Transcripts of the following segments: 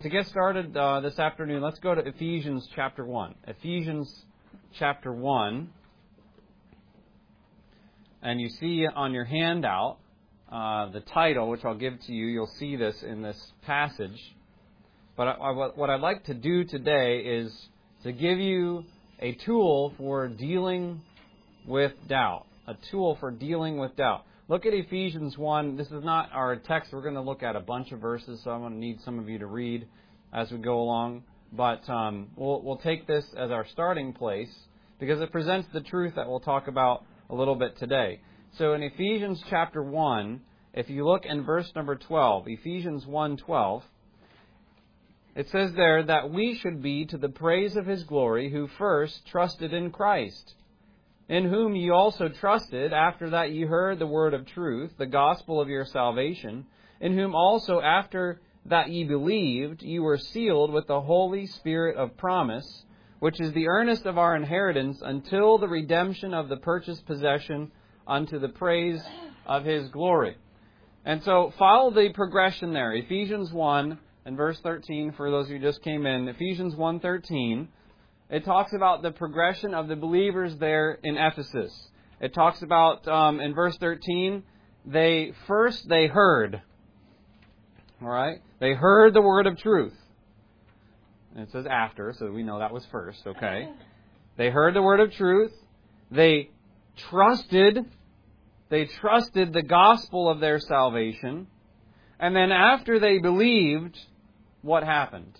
to get started this afternoon, let's go to Ephesians chapter 1. Ephesians chapter 1. And you see on your handout the title, which I'll give to you. You'll see this in this passage. But what I'd like to do today is to give you a tool for dealing with doubt. A tool for dealing with doubt. Look at Ephesians 1. This is not our text. We're going to look at a bunch of verses, so I'm going to need some of you to read as we go along. But we'll take this as our starting place because it presents the truth that we'll talk about a little bit today. So in Ephesians chapter 1, if you look in verse number 12, Ephesians 1:12, it says there that we should be to the praise of His glory who first trusted in Christ, in whom ye also trusted, after that ye heard the word of truth, the gospel of your salvation, in whom also after that ye believed, ye were sealed with the Holy Spirit of promise, which is the earnest of our inheritance until the redemption of the purchased possession unto the praise of His glory. And so follow the progression there. Ephesians 1 and verse 13, for those who just came in, Ephesians 1:13, it talks about the progression of the believers there in Ephesus. It talks about, in verse 13, they heard. All right? They heard the word of truth. And it says after, so we know that was first, okay? They heard the word of truth. They trusted the gospel of their salvation. And then after they believed, what happened?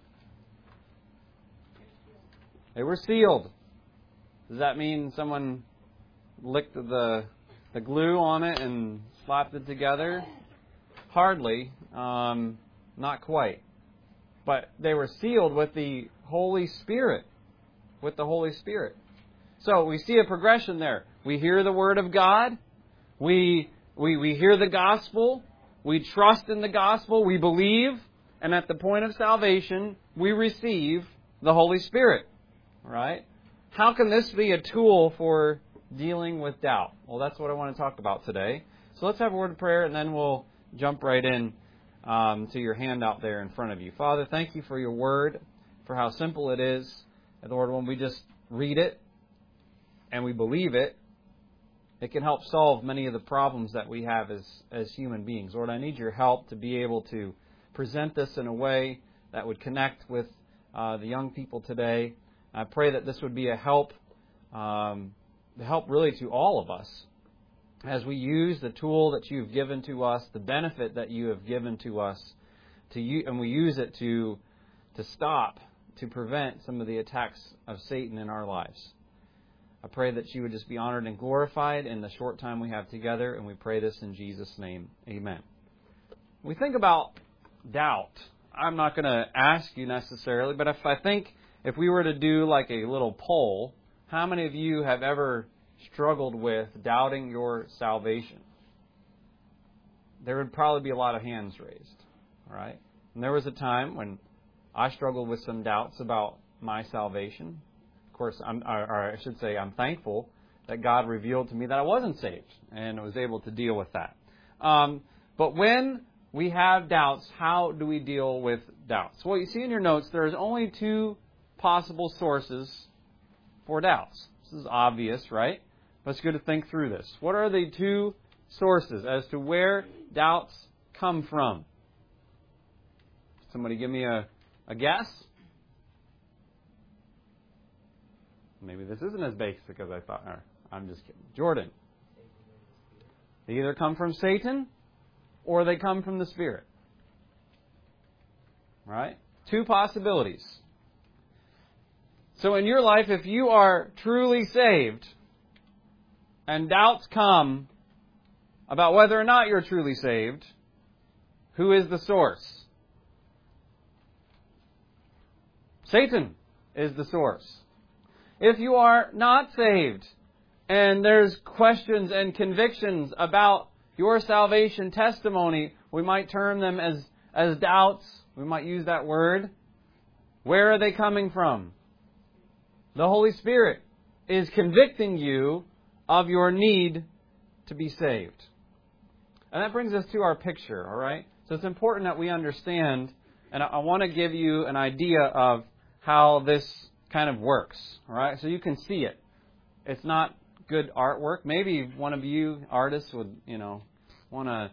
They were sealed. Does that mean someone licked the glue on it and slapped it together? Hardly. Not quite. But they were sealed with the Holy Spirit. With the Holy Spirit. So we see a progression there. We hear the Word of God. We hear the gospel. We trust in the gospel. We believe. And at the point of salvation, we receive the Holy Spirit. Right? How can this be a tool for dealing with doubt? Well, that's what I want to talk about today. So let's have a word of prayer, and then we'll jump right in to your handout there in front of you. Father, thank you for your word, for how simple it is. And Lord, when we just read it and we believe it, it can help solve many of the problems that we have as human beings. Lord, I need your help to be able to present this in a way that would connect with the young people today. I pray that this would be a help really to all of us as we use the tool that you've given to us, the benefit that you have given to us, and we use it to prevent some of the attacks of Satan in our lives. I pray that you would just be honored and glorified in the short time we have together, and we pray this in Jesus' name. Amen. When we think about doubt, I'm not going to ask you necessarily, but if we were to do like a little poll, how many of you have ever struggled with doubting your salvation? There would probably be a lot of hands raised. All right? And there was a time when I struggled with some doubts about my salvation. Of course, I'm thankful that God revealed to me that I wasn't saved and was able to deal with that. But when we have doubts, how do we deal with doubts? Well, you see in your notes, there's only two possible sources for doubts. This is obvious, right? But it's good to think through this. What are the two sources as to where doubts come from? Somebody give me a guess? Maybe this isn't as basic as I thought. I'm just kidding. Jordan. They either come from Satan or they come from the Spirit. Right? Two possibilities. So in your life, if you are truly saved and doubts come about whether or not you're truly saved, who is the source? Satan is the source. If you are not saved and there's questions and convictions about your salvation testimony, we might term them as doubts. We might use that word. Where are they coming from? The Holy Spirit is convicting you of your need to be saved. And that brings us to our picture, all right? So it's important that we understand And I want to give you an idea of how this kind of works. All right, so you can see it. It's not good artwork. Maybe one of you artists would, want to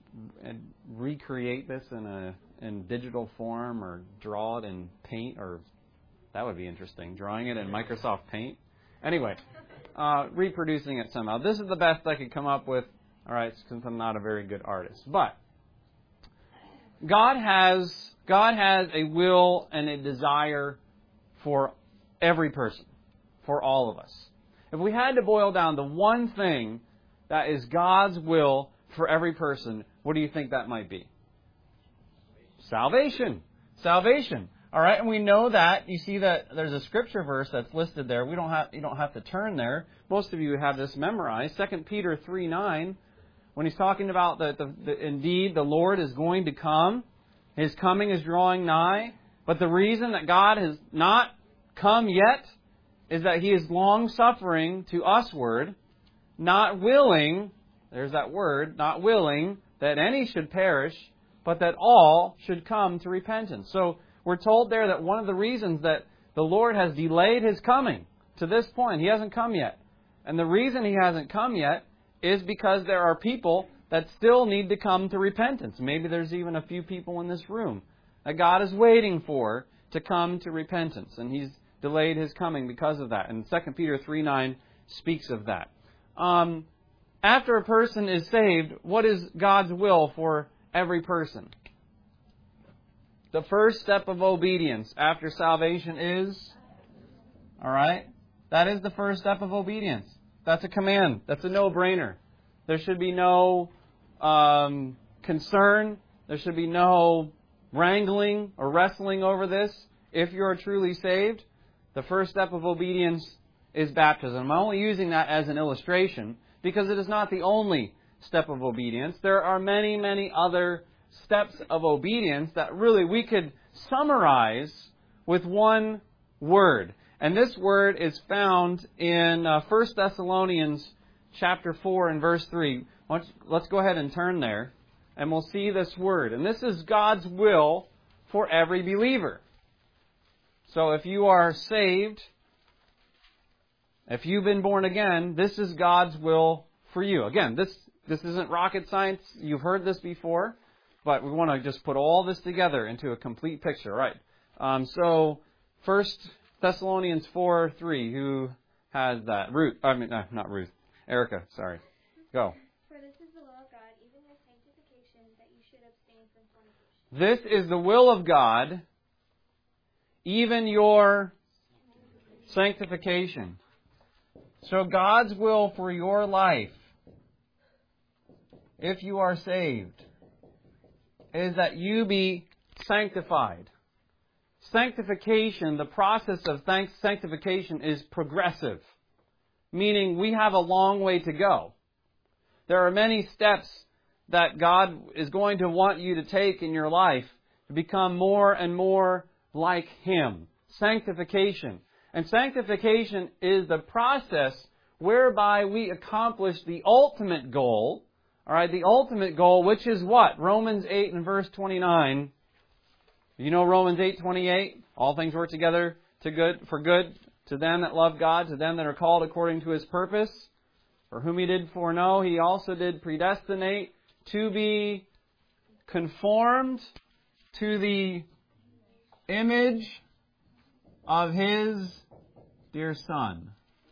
recreate this in digital form or draw it in Paint, or that would be interesting. Drawing it in Microsoft Paint. Anyway, reproducing it somehow. This is the best I could come up with. All right, since I'm not a very good artist, but God has a will and a desire for every person, for all of us. If we had to boil down the one thing that is God's will for every person, what do you think that might be? Salvation. Salvation. All right, and we know that. You see that there's a scripture verse that's listed there. You don't have to turn there. Most of you have this memorized. 2 Peter 3:9, when he's talking about indeed the Lord is going to come. His coming is drawing nigh. But the reason that God has not come yet is that He is long-suffering to usward, not willing, there's that word, not willing that any should perish, but that all should come to repentance. So we're told there that one of the reasons that the Lord has delayed His coming to this point, He hasn't come yet. And the reason He hasn't come yet is because there are people that still need to come to repentance. Maybe there's even a few people in this room that God is waiting for to come to repentance. And He's delayed His coming because of that. And 2 Peter 3:9 speaks of that. After a person is saved, what is God's will for every person? The first step of obedience after salvation is, all right, that is the first step of obedience. That's a command. That's a no-brainer. There should be no concern. There should be no wrangling or wrestling over this. If you are truly saved, the first step of obedience is baptism. I'm only using that as an illustration because it is not the only step of obedience. There are many, many other steps of obedience that really we could summarize with one word. And this word is found in 1 Thessalonians chapter 4 and verse 3. Let's go ahead and turn there, and we'll see this word. And this is God's will for every believer. So if you are saved, if you've been born again, this is God's will for you. Again, this isn't rocket science. You've heard this before, but we want to just put all this together into a complete picture, right? So 1 Thessalonians 4:3. Who has that? Not Ruth. Erica, sorry. Go. For this is the will of God, even your sanctification, that you should abstain from fornication. This is the will of God, even your sanctification. So God's will for your life, if you are saved, is that you be sanctified. Sanctification, the process of sanctification is progressive, meaning we have a long way to go. There are many steps that God is going to want you to take in your life to become more and more like Him. Sanctification. And sanctification is the process whereby we accomplish the ultimate goal. All right, the ultimate goal, which is what? Romans 8 and verse 29. You know Romans 8:28? All things work together for good to them that love God, to them that are called according to His purpose. For whom He did foreknow, He also did predestinate to be conformed to the image of His dear Son.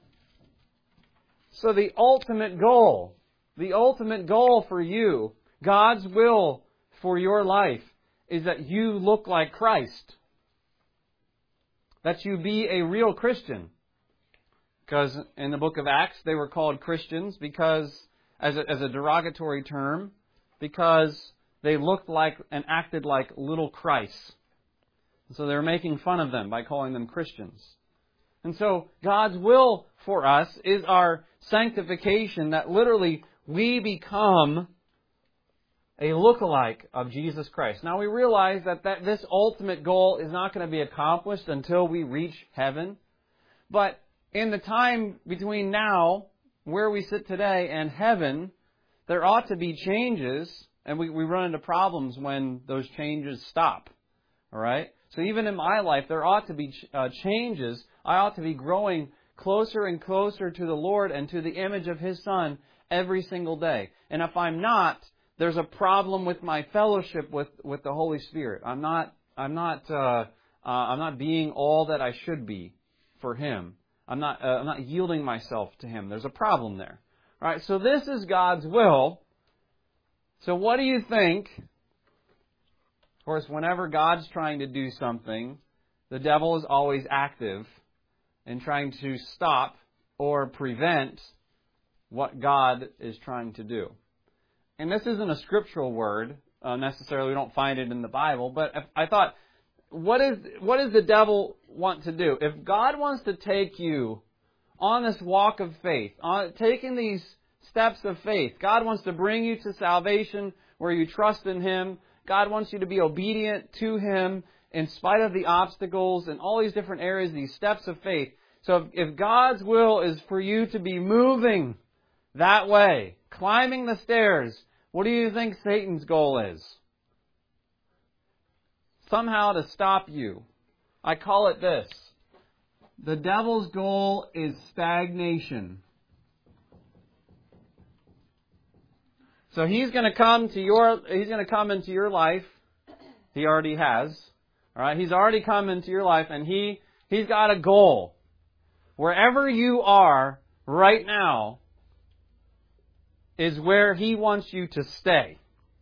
So the ultimate goal for you, God's will for your life, is that you look like Christ. That you be a real Christian. Because in the book of Acts, they were called Christians because, as a derogatory term, because they looked like and acted like little Christs. So they were making fun of them by calling them Christians. And so God's will for us is our sanctification, that literally we become a lookalike of Jesus Christ. Now we realize that this ultimate goal is not going to be accomplished until we reach heaven. But in the time between now, where we sit today, and heaven, there ought to be changes, and we run into problems when those changes stop. All right? So even in my life, there ought to be changes. I ought to be growing closer and closer to the Lord and to the image of His Son every single day. And if I'm not, there's a problem with my fellowship with the Holy Spirit. I'm not being all that I should be for Him. I'm not yielding myself to Him. There's a problem there. All right, so this is God's will. So what do you think? Of course, whenever God's trying to do something, the devil is always active in trying to stop or prevent what God is trying to do. And this isn't a scriptural word necessarily. We don't find it in the Bible. But I thought, what does the devil want to do? If God wants to take you on this walk of faith, on taking these steps of faith, God wants to bring you to salvation where you trust in Him. God wants you to be obedient to Him in spite of the obstacles and all these different areas, these steps of faith. So if God's will is for you to be moving that way, climbing the stairs, what do you think Satan's goal is? Somehow to stop you. I call it this. The devil's goal is stagnation. So he's going to come into your life. He already has. All right, he's already come into your life, and he's got a goal. Wherever you are right now is where he wants you to stay.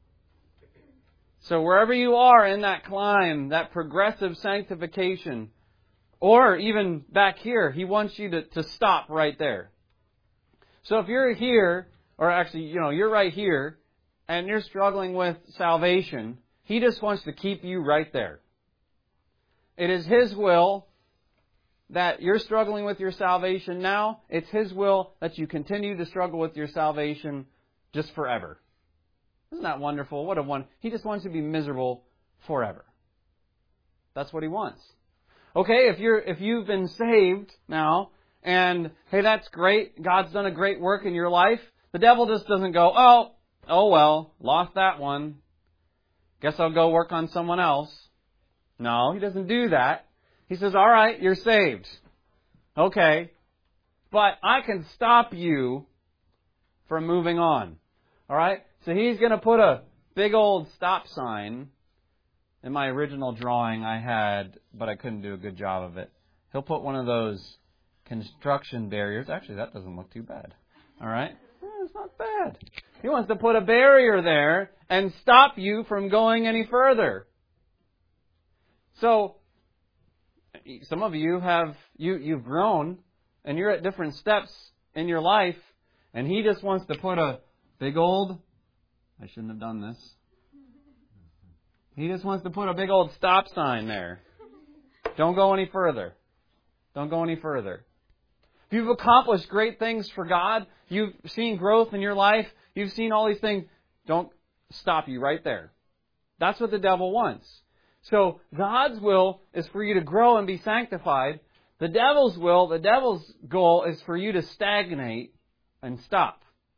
So wherever you are in that climb, that progressive sanctification, or even back here, he wants you to stop right there. So if you're here, or actually, you're right here, and you're struggling with salvation, he just wants to keep you right there. It is his will that you're struggling with your salvation now. It's his will that you continue to struggle with your salvation just forever. Isn't that wonderful? What a one! He just wants you to be miserable forever. That's what he wants. Okay, if you've been saved now, and hey, that's great. God's done a great work in your life. The devil just doesn't go, oh well, lost that one. Guess I'll go work on someone else. No, he doesn't do that. He says, all right, you're saved. Okay, but I can stop you from moving on. All right? So he's going to put a big old stop sign. In my original drawing I had, but I couldn't do a good job of it. He'll put one of those construction barriers. Actually, that doesn't look too bad. All right? It's not bad. He wants to put a barrier there and stop you from going any further. So, some of you you've grown, and you're at different steps in your life, and he just wants to put a big old, I shouldn't have done this. He just wants to put a big old stop sign there. Don't go any further. Don't go any further. If you've accomplished great things for God, you've seen growth in your life, you've seen all these things, don't stop you right there. That's what the devil wants. So God's will is for you to grow and be sanctified. The devil's goal is for you to stagnate and stop.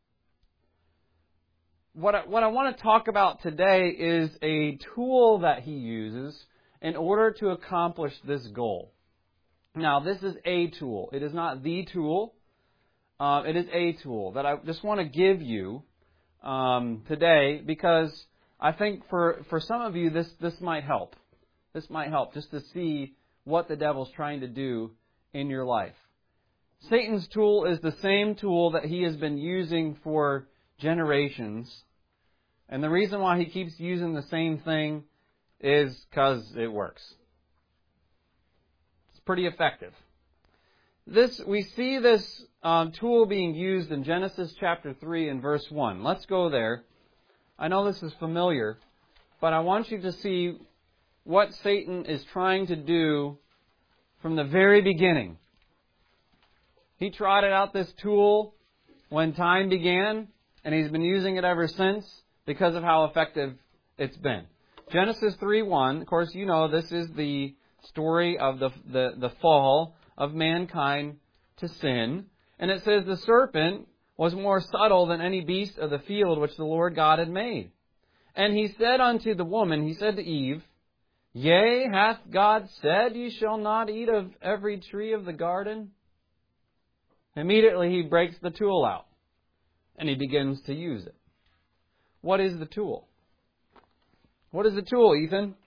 What I want to talk about today is a tool that he uses in order to accomplish this goal. Now, this is a tool. It is not the tool. It is a tool that I just want to give you today because I think for some of you this might help. This might help just to see what the devil's trying to do in your life. Satan's tool is the same tool that he has been using for generations. And the reason why he keeps using the same thing is because it works. It's pretty effective. We see this tool being used in Genesis chapter 3 and verse 1. Let's go there. I know this is familiar, but I want you to see what Satan is trying to do from the very beginning. He trotted out this tool when time began, and he's been using it ever since because of how effective it's been. Genesis 3:1, of course, you know this is the story of the fall of mankind to sin. And it says, the serpent was more subtle than any beast of the field which the Lord God had made. And he said unto the woman, he said to Eve, Yea, hath God said, ye shall not eat of every tree of the garden? Immediately he breaks the tool out, and he begins to use it. What is the tool? What is the tool, Ethan?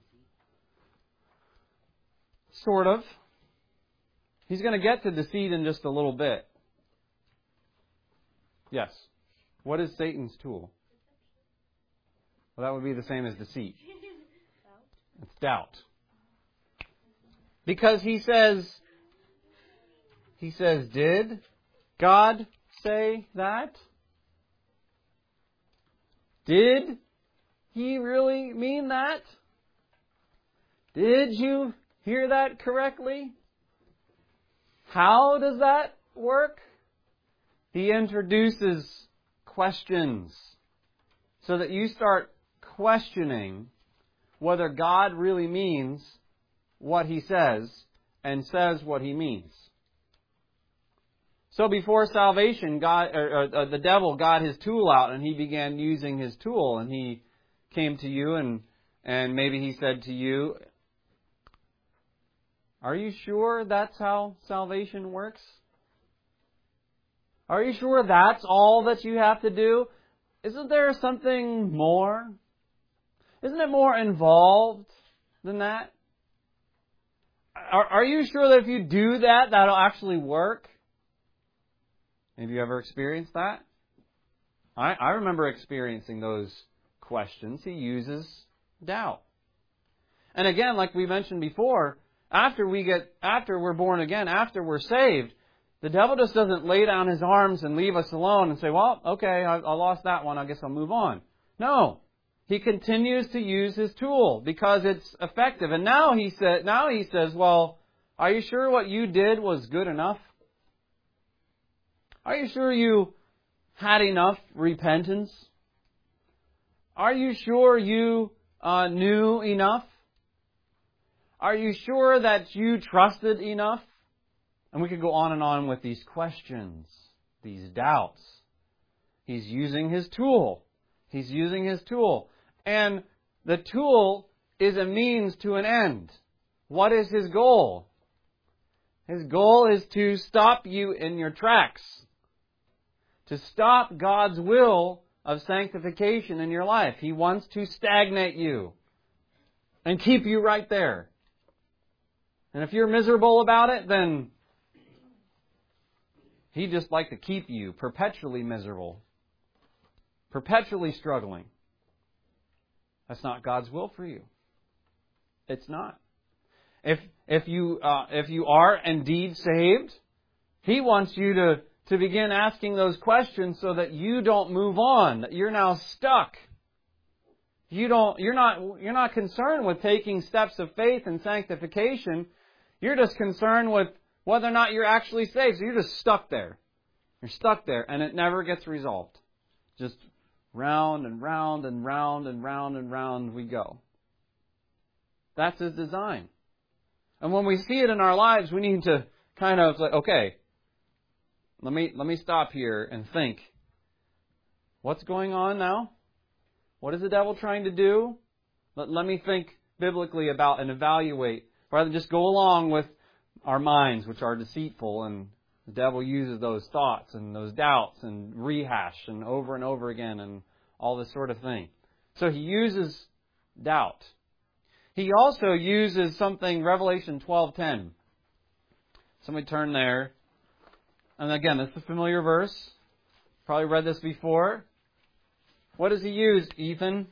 Sort of. He's going to get to deceit in just a little bit. Yes. What is Satan's tool? Well, that would be the same as deceit. It's doubt. Because he says, did God say that? Did he really mean that? Did you hear that correctly? How does that work? He introduces questions so that you start questioning whether God really means what He says and says what He means. So before salvation, the devil got his tool out and he began using his tool, and he came to you and maybe he said to you, "Are you sure that's how salvation works? Are you sure that's all that you have to do? Isn't there something more? Isn't it more involved than that? Are you sure that if you do that, that'll actually work?" Have you ever experienced that? I remember experiencing those questions. He uses doubt. And again, like we mentioned before, after we're born again, after we're saved, the devil just doesn't lay down his arms and leave us alone and say, "Well, okay, I lost that one, I guess I'll move on." No. He continues to use his tool because it's effective. And now he says, "Well, are you sure what you did was good enough? Are you sure you had enough repentance? Are you sure you knew enough? Are you sure that you trusted enough?" And we could go on and on with these questions, these doubts. He's using his tool. He's using his tool. And the tool is a means to an end. What is his goal? His goal is to stop you in your tracks. To stop God's will of sanctification in your life. He wants to stagnate you and keep you right there. And if you're miserable about it, then he'd just like to keep you perpetually miserable, perpetually struggling. That's not God's will for you. It's not. If you are indeed saved, He wants you to begin asking those questions so that you don't move on, that you're now stuck. You're not concerned with taking steps of faith and sanctification. You're just concerned with whether or not you're actually saved. So you're just stuck there. You're stuck there, and it never gets resolved. Just round and round and round and round and round we go. That's His design. And when we see it in our lives, we need to kind of like, okay, let me stop here and think. What's going on now? What is the devil trying to do? Let me think biblically about and evaluate, rather than just go along with our minds, which are deceitful, and the devil uses those thoughts and those doubts and rehash and over again and all this sort of thing. So he uses doubt. He also uses something, Revelation 12:10. Somebody turn there. And again, this is a familiar verse. Probably read this before. What does he use, Ethan?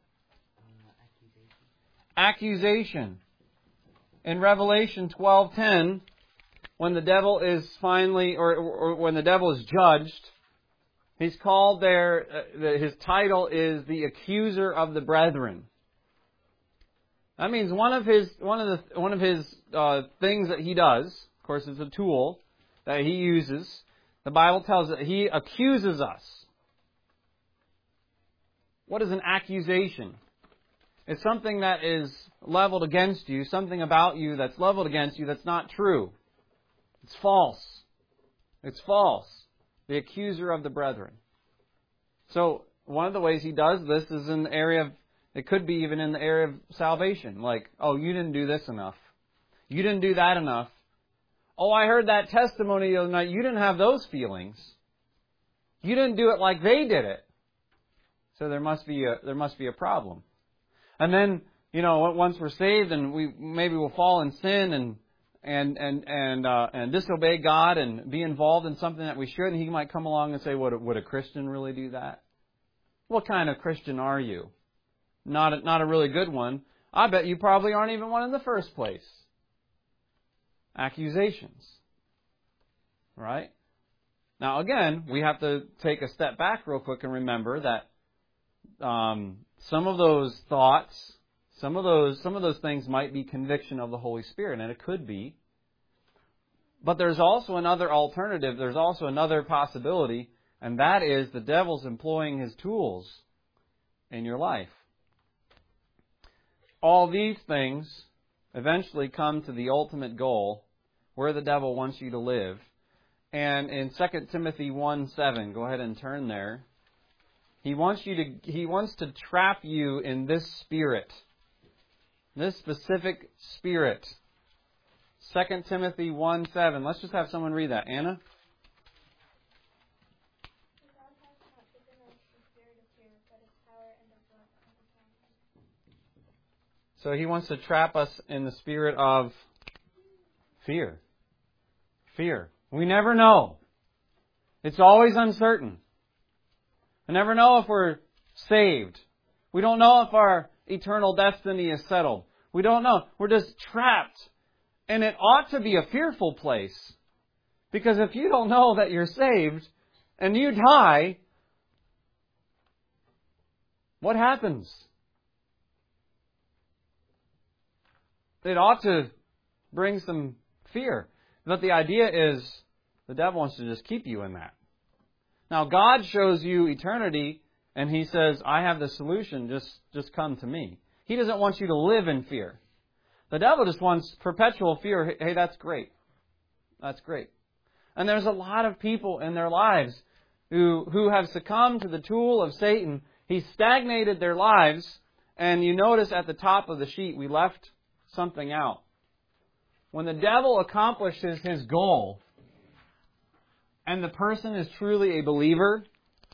Accusation. In Revelation 12:10, when the devil is finally, or when the devil is judged, he's called there. His title is the accuser of the brethren. That means one of his things that he does. Of course, it's a tool that he uses. The Bible tells us that he accuses us. What is an accusation? It's something that is leveled against you, something about you that's leveled against you that's not true. It's false. It's false. The accuser of the brethren. So, one of the ways he does this is in the area of It could be even in the area of salvation. Like, oh, you didn't do this enough. You didn't do that enough. Oh, I heard that testimony the other night. You didn't have those feelings. You didn't do it like they did it. So there must be a problem. And then, once we're saved and maybe we'll fall in sin and disobey God and be involved in something that we shouldn't, He might come along and say, would a Christian really do that? What kind of Christian are you? Not a really good one. I bet you probably aren't even one in the first place. Accusations. Right? Now again, we have to take a step back real quick and remember that some of those thoughts, some of those things might be conviction of the Holy Spirit, and it could be. But there's also another alternative, there's also another possibility, and that is the devil's employing his tools in your life. All these things eventually come to the ultimate goal, where the devil wants you to live. And in 2 Timothy 1:7, go ahead and turn there. He wants to trap you in this spirit. This specific spirit. 2 Timothy 1:7. Let's just have someone read that. Anna? So he wants to trap us in the spirit of fear. Fear. We never know. It's always uncertain. We never know if we're saved. We don't know if our eternal destiny is settled. We don't know. We're just trapped. And it ought to be a fearful place. Because if you don't know that you're saved and you die, what happens? It ought to bring some fear. But the idea is the devil wants to just keep you in that. Now, God shows you eternity, and He says, I have the solution, just come to me. He doesn't want you to live in fear. The devil just wants perpetual fear. Hey, that's great. That's great. And there's a lot of people in their lives who have succumbed to the tool of Satan. He's stagnated their lives, and you notice at the top of the sheet, we left something out. When the devil accomplishes his goal, and the person is truly a believer,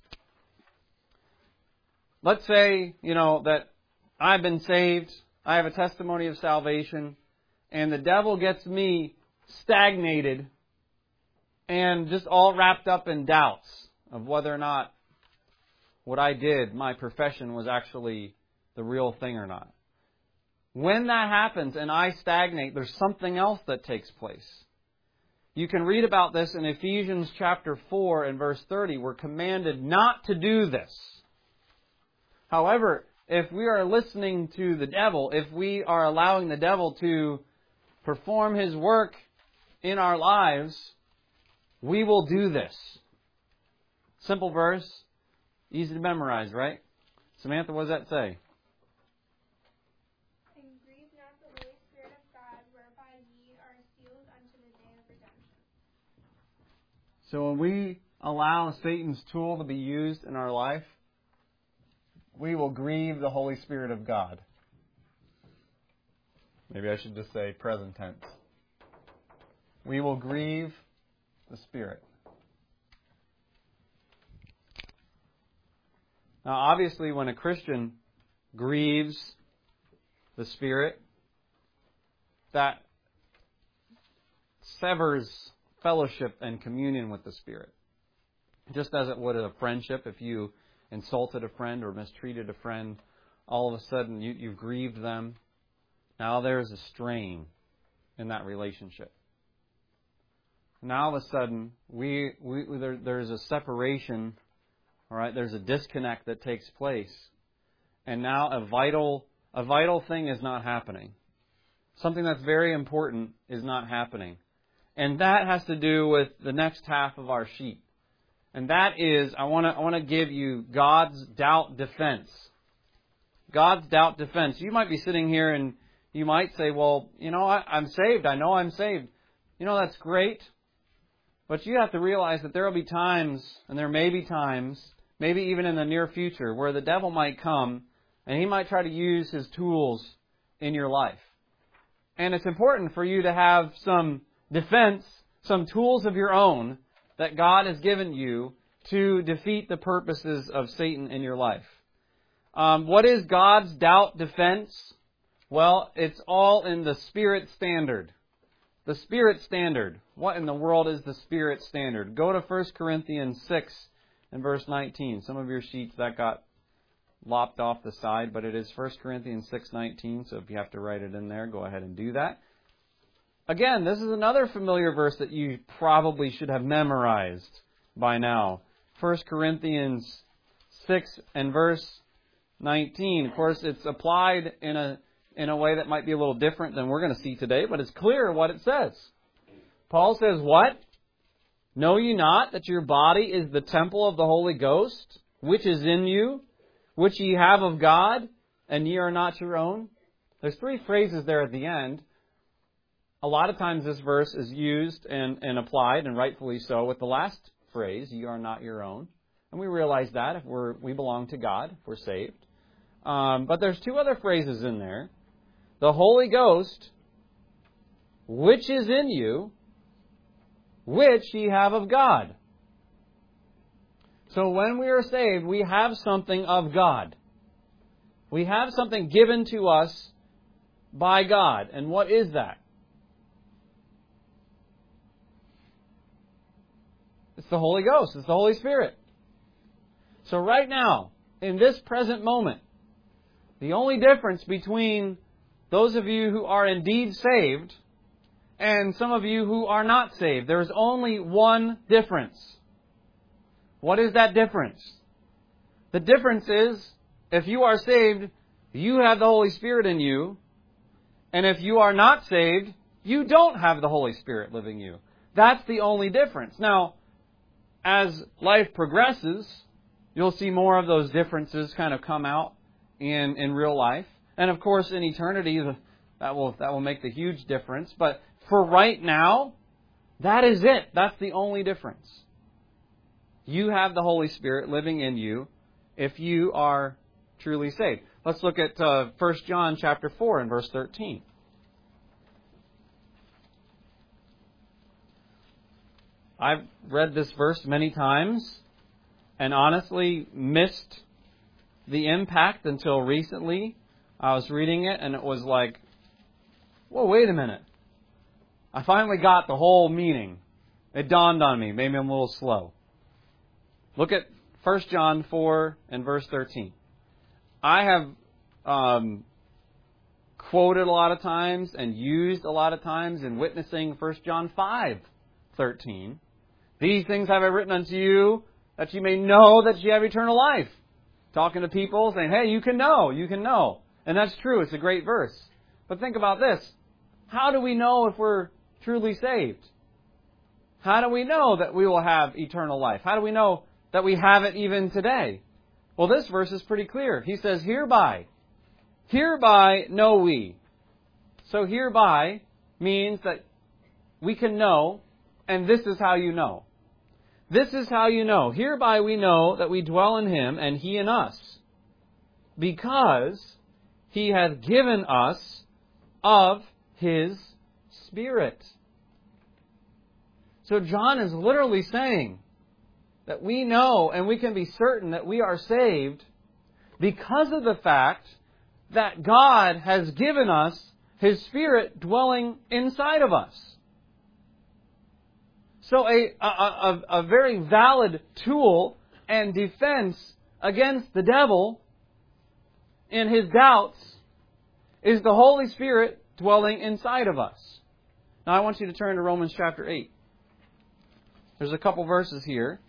let's say, that I've been saved, I have a testimony of salvation, and the devil gets me stagnated and just all wrapped up in doubts of whether or not what I did, my profession, was actually the real thing or not. When that happens and I stagnate, there's something else that takes place. You can read about this in Ephesians chapter 4 and verse 30. We're commanded not to do this. However, if we are listening to the devil, if we are allowing the devil to perform his work in our lives, we will do this. Simple verse, easy to memorize, right? Samantha, what does that say? So when we allow Satan's tool to be used in our life, we will grieve the Holy Spirit of God. Maybe I should just say present tense. We will grieve the Spirit. Now, obviously, when a Christian grieves the Spirit, that severs fellowship and communion with the Spirit. Just as it would in a friendship, if you insulted a friend or mistreated a friend, all of a sudden you've grieved them. Now there's a strain in that relationship. Now all of a sudden there's a separation, all right? There's a disconnect that takes place, and now a vital thing is not happening. Something that's very important is not happening. And that has to do with the next half of our sheet. And that is, I want to give you God's doubt defense. God's doubt defense. You might be sitting here and you might say, well, I'm saved. I know I'm saved. That's great. But you have to realize that there will be times, and there may be times, maybe even in the near future, where the devil might come And he might try to use his tools in your life. And it's important for you to have some defense, some tools of your own that God has given you to defeat the purposes of Satan in your life. What is God's doubt defense? Well, it's all in the Spirit standard. The Spirit standard. What in the world is the Spirit standard? Go to 1 Corinthians 6 and verse 19. Some of your sheets that got lopped off the side, but it is 1 Corinthians 6:19, so if you have to write it in there, go ahead and do that. Again, this is another familiar verse that you probably should have memorized by now. 1 Corinthians 6 and verse 19. Of course, it's applied in a way that might be a little different than we're going to see today, but it's clear what it says. Paul says, what? Know ye not that your body is the temple of the Holy Ghost, which is in you, which ye have of God, and ye are not your own? There's three phrases there at the end. A lot of times this verse is used and applied, and rightfully so, with the last phrase, ye are not your own. And we realize that if we belong to God, if we're saved. But there's two other phrases in there. The Holy Ghost, which is in you, which ye have of God. So when we are saved, we have something of God. We have something given to us by God. And what is that? It's the Holy Ghost. It's the Holy Spirit. So right now, in this present moment, the only difference between those of you who are indeed saved and some of you who are not saved, there's only one difference. What is that difference? The difference is, if you are saved, you have the Holy Spirit in you. And if you are not saved, you don't have the Holy Spirit living in you. That's the only difference. Now, as life progresses, you'll see more of those differences kind of come out in real life. And of course, in eternity, that will make the huge difference. But for right now, that is it. That's the only difference. You have the Holy Spirit living in you if you are truly saved. Let's look at 1 John chapter 4 and verse 13. I've read this verse many times and honestly missed the impact until recently. I was reading it and it was like, whoa, wait a minute. I finally got the whole meaning. It dawned on me. Maybe I'm a little slow. Look at 1 John 4 and verse 13. I have quoted a lot of times and used a lot of times in witnessing 1 John 5:13. These things have I written unto you, that you may know that you have eternal life. Talking to people, saying, hey, you can know, you can know. And that's true, it's a great verse. But think about this. How do we know if we're truly saved? How do we know that we will have eternal life? How do we know that we have it even today? Well, this verse is pretty clear. He says, hereby know we. So hereby means that we can know, and this is how you know. This is how you know. Hereby we know that we dwell in Him, and He in us, because He hath given us of His Spirit. So John is literally saying that we know and we can be certain that we are saved because of the fact that God has given us His Spirit dwelling inside of us. So a very valid tool and defense against the devil in his doubts is the Holy Spirit dwelling inside of us. Now I want you to turn to Romans chapter 8. There's a couple verses here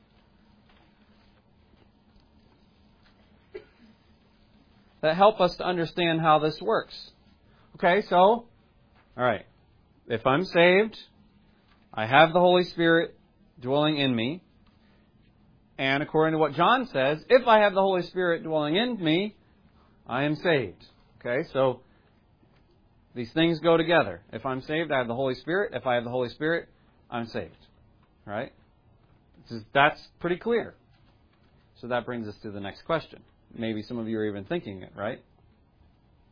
that help us to understand how this works. Okay, so, all right, if I'm saved, I have the Holy Spirit dwelling in me, and according to what John says, if I have the Holy Spirit dwelling in me, I am saved. Okay, so these things go together. If I'm saved, I have the Holy Spirit. If I have the Holy Spirit, I'm saved. Right? That's pretty clear. So that brings us to the next question. Maybe some of you are even thinking it, right?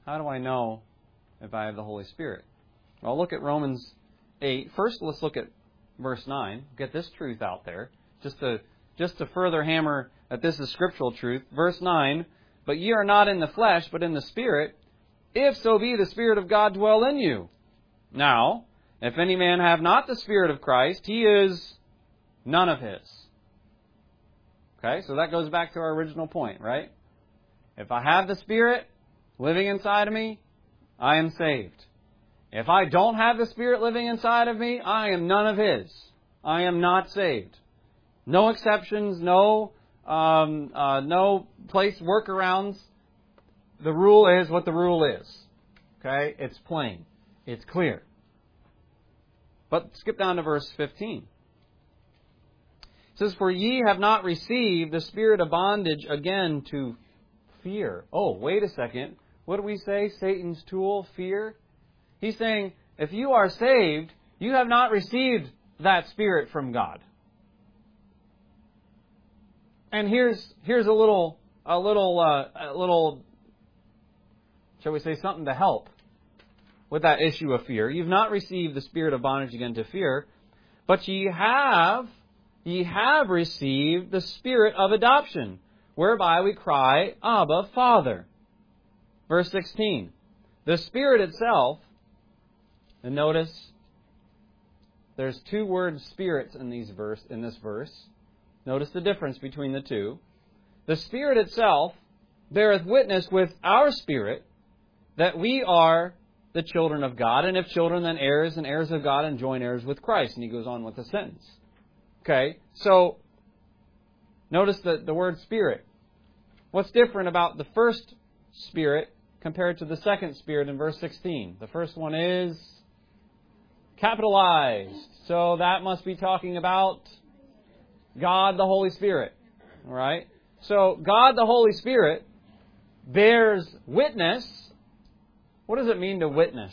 How do I know if I have the Holy Spirit? Well, look at Romans 8. First, let's look at verse 9. Get this truth out there. Just to further hammer that this is scriptural truth. Verse 9, but ye are not in the flesh, but in the Spirit, if so be the Spirit of God dwell in you. Now, if any man have not the Spirit of Christ, he is none of his. Okay, so that goes back to our original point, right? If I have the Spirit living inside of me, I am saved. If I don't have the Spirit living inside of me, I am none of His. I am not saved. No exceptions, no place workarounds. The rule is what the rule is. Okay, it's plain, it's clear. But skip down to verse 15. It says, for ye have not received the spirit of bondage again to fear. Oh, wait a second. What do we say? Satan's tool, fear? He's saying, if you are saved, you have not received that Spirit from God. And here's a little, shall we say, something to help with that issue of fear. You've not received the spirit of bondage again to fear, but ye have received the Spirit of adoption, whereby we cry, Abba, Father. Verse 16. The Spirit itself, and notice, there's two words spirits in this verse. Notice the difference between the two. The Spirit itself beareth witness with our spirit that we are the children of God, and if children, then heirs, and heirs of God, and joint heirs with Christ. And he goes on with the sentence. Okay, so notice the word Spirit. What's different about the first Spirit compared to the second Spirit in verse 16? The first one is capitalized. So that must be talking about God the Holy Spirit. All right? So God the Holy Spirit bears witness. What does it mean to witness?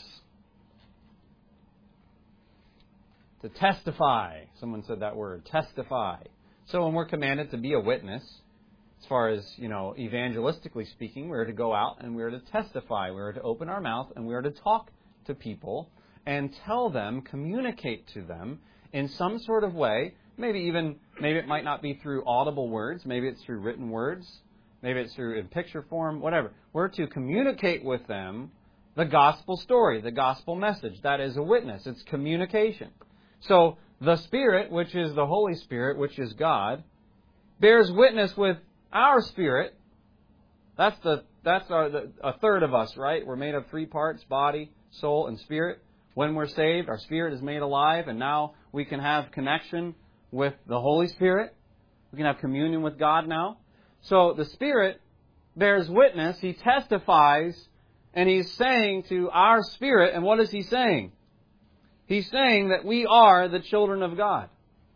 To testify. Someone said that word, testify. So when we're commanded to be a witness, as far as, evangelistically speaking, we're to go out and we're to testify. We're to open our mouth and we're to talk to people and tell them, communicate to them in some sort of way. Maybe it might not be through audible words. Maybe it's through written words. Maybe it's through in picture form, whatever. We're to communicate with them the gospel story, the gospel message. That is a witness. It's communication. So the Spirit, which is the Holy Spirit, which is God, bears witness with our spirit. That's a third of us, right? We're made of three parts: body, soul, and spirit. When we're saved, our spirit is made alive, and now we can have connection with the Holy Spirit. We can have communion with God now. So the Spirit bears witness. He testifies, and He's saying to our spirit, and what is He saying? He's saying that we are the children of God.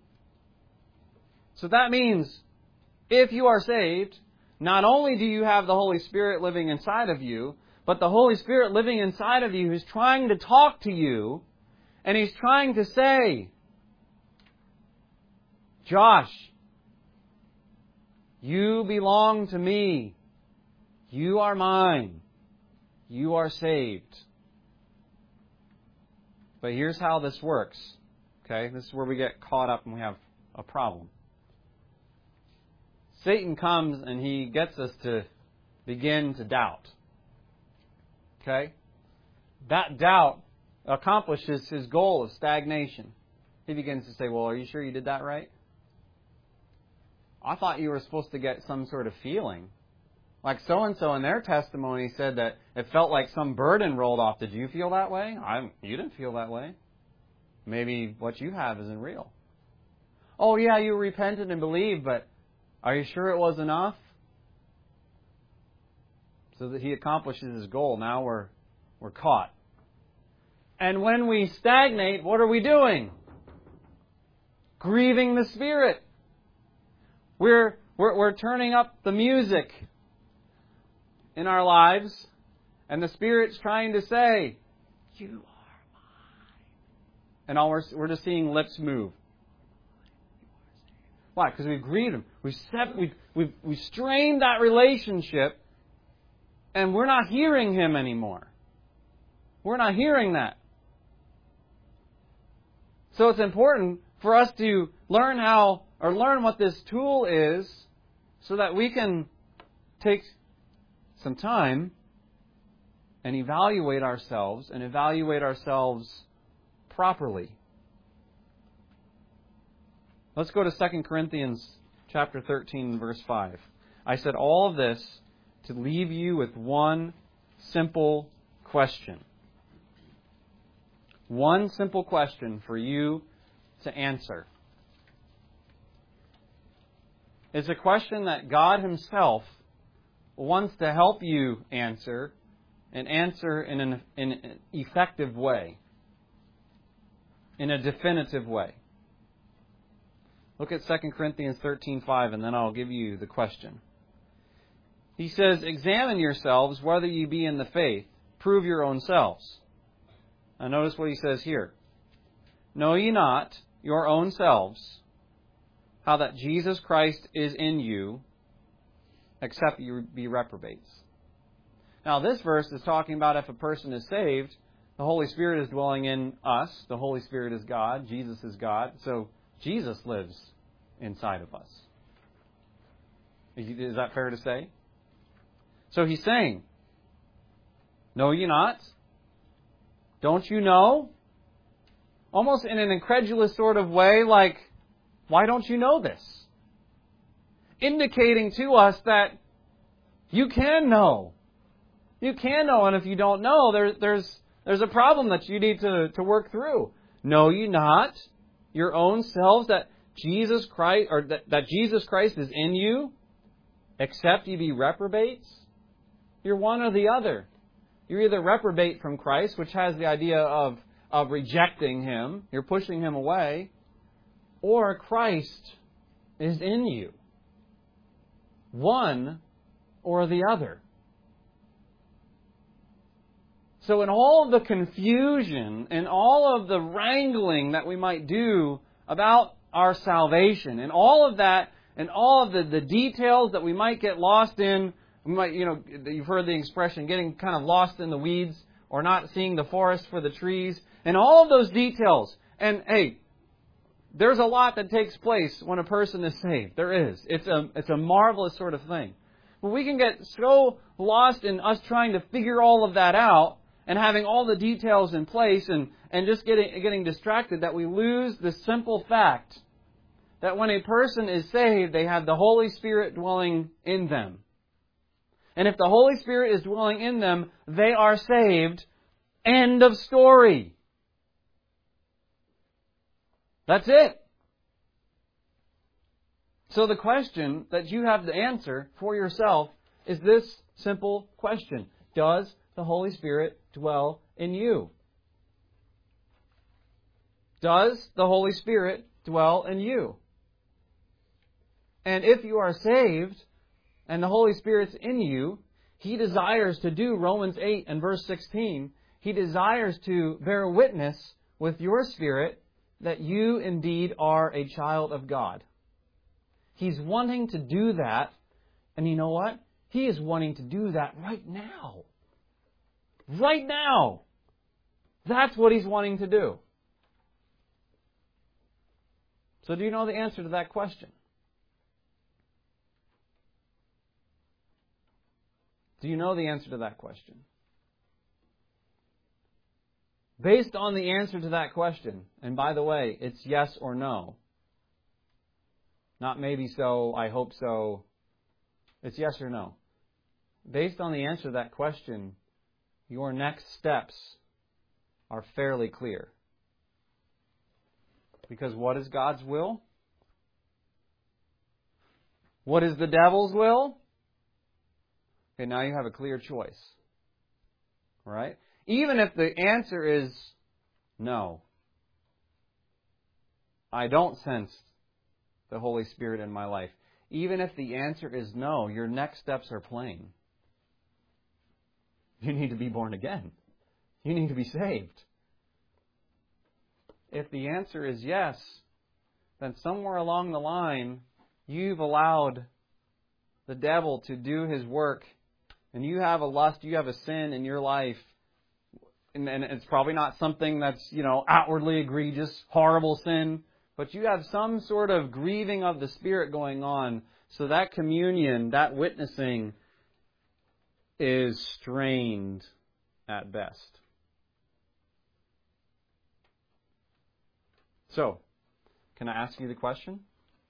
So that means, if you are saved, not only do you have the Holy Spirit living inside of you, but the Holy Spirit living inside of you is trying to talk to you, and He's trying to say, Josh, you belong to me. You are mine. You are saved. But here's how this works. Okay, this is where we get caught up and we have a problem. Satan comes and he gets us to begin to doubt. Okay? That doubt accomplishes his goal of stagnation. He begins to say, well, are you sure you did that right? I thought you were supposed to get some sort of feeling. Like so-and-so in their testimony said that it felt like some burden rolled off. Did you feel that way? You didn't feel that way. Maybe what you have isn't real. Oh, yeah, you repented and believed, but are you sure it was enough? So that he accomplishes his goal. Now we're caught. And when we stagnate, what are we doing? Grieving the Spirit. We're turning up the music in our lives, and the Spirit's trying to say, you are mine. And all we're just seeing lips move. Why? Because we've grieved Him. We've strained that relationship, And we're not hearing Him anymore. We're not hearing that. So it's important for us to learn what this tool is so that we can take some time and evaluate ourselves properly. Let's go to 2 Corinthians chapter 13, verse 5. I said all of this to leave you with one simple question. One simple question for you to answer. It's a question that God Himself wants to help you answer, and answer in an effective way, in a definitive way. Look at 2 Corinthians 13:5, and then I'll give you the question. He says, "Examine yourselves whether ye be in the faith. Prove your own selves." Now notice what he says here. "Know ye not your own selves how that Jesus Christ is in you, except you be reprobates." Now this verse is talking about if a person is saved, the Holy Spirit is dwelling in us. The Holy Spirit is God. Jesus is God. So Jesus lives inside of us. Is that fair to say? So he's saying, know ye not? Don't you know? Almost in an incredulous sort of way, like, why don't you know this? Indicating to us that you can know. You can know, and if you don't know, there's a problem that you need to work through. Know ye not your own selves that Jesus Christ, or that Jesus Christ is in you, except ye be reprobates? You're one or the other. You're either reprobate from Christ, which has the idea of rejecting Him, you're pushing Him away, or Christ is in you. One or the other. So in all of the confusion and all of the wrangling that we might do about our salvation, and all of that, and all of the details that we might get lost in, we might, you've heard the expression, getting kind of lost in the weeds, or not seeing the forest for the trees, and all of those details. And hey, there's a lot that takes place when a person is saved. There is. It's a marvelous sort of thing. But we can get so lost in us trying to figure all of that out, and having all the details in place, and just getting distracted, that we lose the simple fact that when a person is saved, they have the Holy Spirit dwelling in them. And if the Holy Spirit is dwelling in them, they are saved. End of story. That's it. So the question that you have to answer for yourself is this simple question. Does the Holy Spirit dwell in you? Does the Holy Spirit dwell in you? And if you are saved and the Holy Spirit's in you, He desires to do Romans 8 and verse 16. He desires to bear witness with your spirit that you indeed are a child of God. He's wanting to do that. And you know what? He is wanting to do that right now. Right now. That's what He's wanting to do. So do you know the answer to that question? Do you know the answer to that question? Based on the answer to that question, and by the way, it's yes or no. Not maybe so, I hope so. It's yes or no. Based on the answer to that question, your next steps are fairly clear. Because what is God's will? What is the devil's will? Okay, now you have a clear choice. All right? Even if the answer is no, I don't sense the Holy Spirit in my life. Even if the answer is no, your next steps are plain. You need to be born again. You need to be saved. If the answer is yes, then somewhere along the line, you've allowed the devil to do his work and you have a lust, you have a sin in your life, and it's probably not something that's, outwardly egregious, horrible sin, but you have some sort of grieving of the Spirit going on, so that communion, that witnessing, is strained at best. So, can I ask you the question?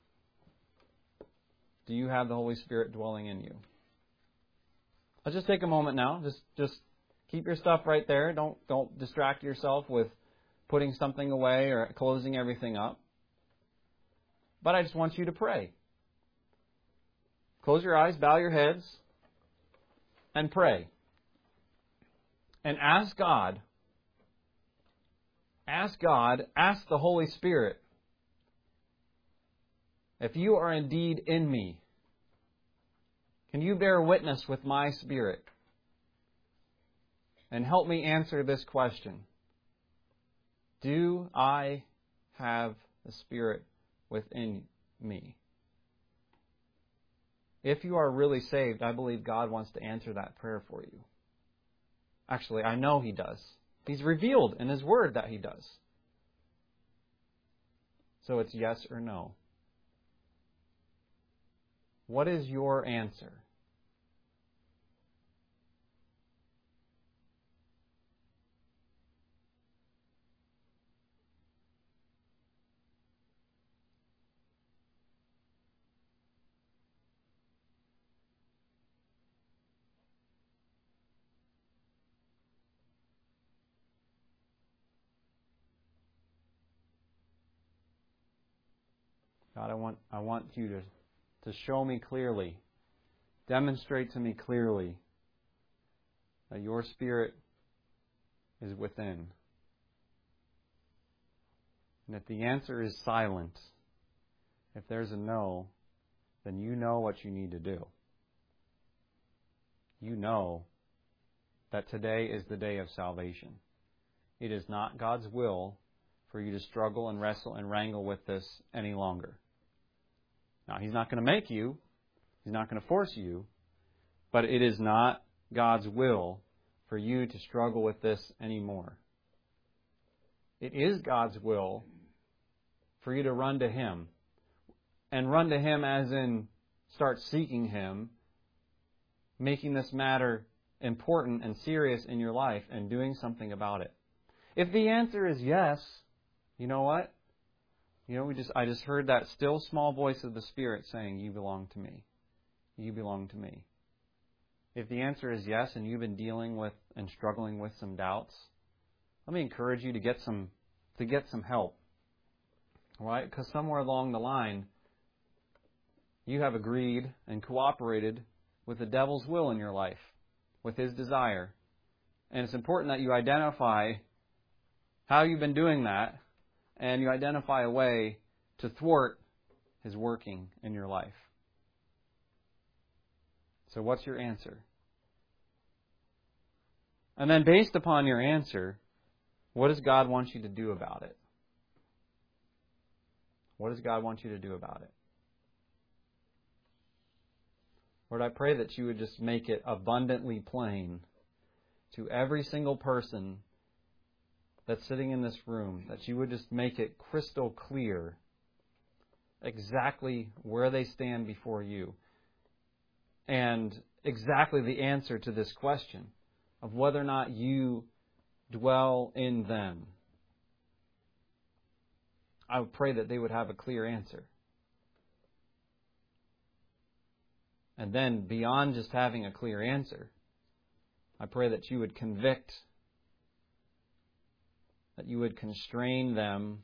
Do you have the Holy Spirit dwelling in you? Let's just take a moment now. Just keep your stuff right there. Don't distract yourself with putting something away or closing everything up. But I just want you to pray. Close your eyes, bow your heads, and pray. And ask God, ask the Holy Spirit, if you are indeed in me, can you bear witness with my spirit? And help me answer this question. Do I have the Spirit within me? If you are really saved, I believe God wants to answer that prayer for you. Actually, I know He does. He's revealed in His Word that He does. So it's yes or no. What is your answer? God, I want you to show me clearly, demonstrate to me clearly that your Spirit is within. And if the answer is silent, if there's a no, then you know what you need to do. You know that today is the day of salvation. It is not God's will for you to struggle and wrestle and wrangle with this any longer. Now, He's not going to make you. He's not going to force you. But it is not God's will for you to struggle with this anymore. It is God's will for you to run to Him. And run to Him as in start seeking Him, making this matter important and serious in your life and doing something about it. If the answer is yes, you know what? I just heard that still small voice of the Spirit saying, you belong to me. You belong to me. If the answer is yes and you've been dealing with and struggling with some doubts, let me encourage you to get some help. Right? Because somewhere along the line, you have agreed and cooperated with the devil's will in your life, with his desire. And it's important that you identify how you've been doing that, and you identify a way to thwart his working in your life. So what's your answer? And then based upon your answer, what does God want you to do about it? What does God want you to do about it? Lord, I pray that you would just make it abundantly plain to every single person that's sitting in this room, that you would just make it crystal clear exactly where they stand before you and exactly the answer to this question of whether or not you dwell in them. I would pray that they would have a clear answer. And then, beyond just having a clear answer, I pray that you would convict, that you would constrain them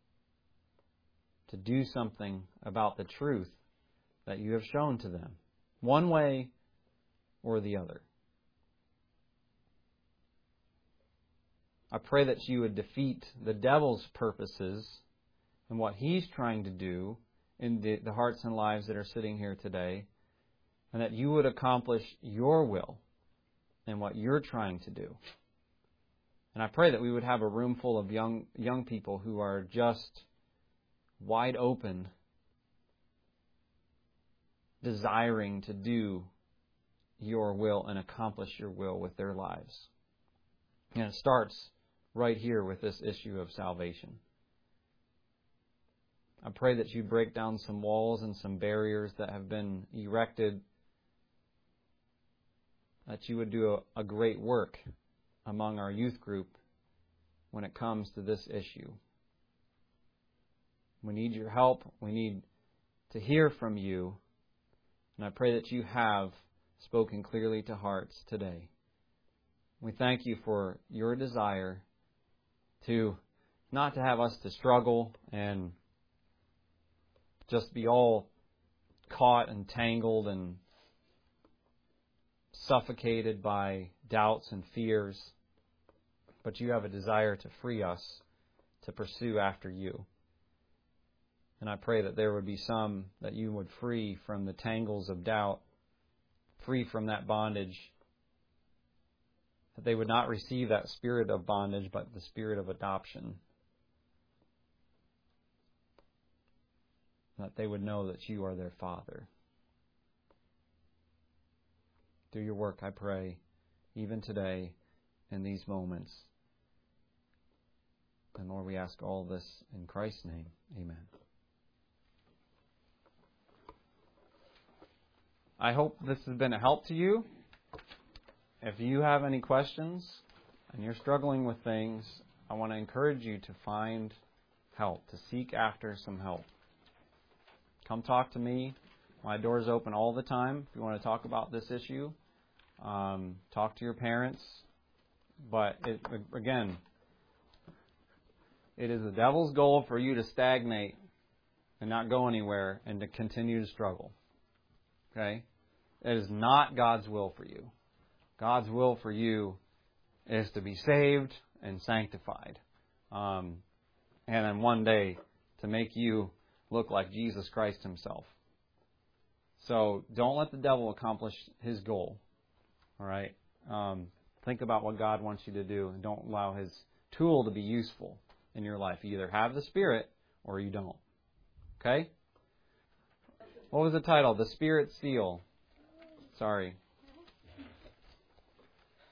to do something about the truth that you have shown to them, one way or the other. I pray that you would defeat the devil's purposes and what he's trying to do in the hearts and lives that are sitting here today, and that you would accomplish your will in what you're trying to do. And I pray that we would have a room full of young people who are just wide open, desiring to do your will and accomplish your will with their lives. And it starts right here with this issue of salvation. I pray that you break down some walls and some barriers that have been erected, that you would do a great work among our youth group when it comes to this issue. We need your help. We need to hear from you. And I pray that you have spoken clearly to hearts today. We thank you for your desire to not to have us to struggle and just be all caught and tangled and suffocated by doubts and fears, but you have a desire to free us to pursue after you. And I pray that there would be some that you would free from the tangles of doubt, free from that bondage, that they would not receive that spirit of bondage, but the spirit of adoption. That they would know that you are their Father. Do your work, I pray, even today, in these moments. And Lord, we ask all this in Christ's name. Amen. I hope this has been a help to you. If you have any questions and you're struggling with things, I want to encourage you to find help, to seek after some help. Come talk to me. My door's open all the time if you want to talk about this issue. Talk to your parents. But again, it is the devil's goal for you to stagnate and not go anywhere and to continue to struggle. Okay? It is not God's will for you. God's will for you is to be saved and sanctified. And then one day to make you look like Jesus Christ Himself. So don't let the devil accomplish his goal. All right? Think about what God wants you to do, and don't allow his tool to be useful in your life. You either have the Spirit or you don't. Okay? What was the title? The Spirit Seal. Sorry.